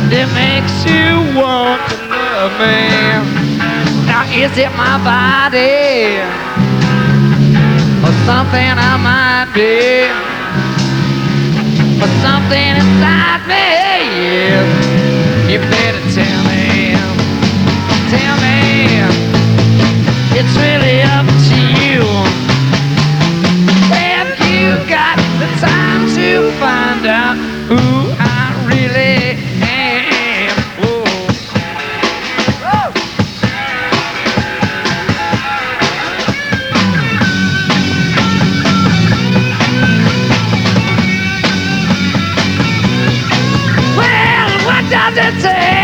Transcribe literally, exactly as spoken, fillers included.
that makes you want to love me? Now is it my body or something I might be, or something inside me? Yes, you better tell me, tell me. It's really up to you. Have you got the time to find out who I really am? Whoa. Whoa. Well, what does it say?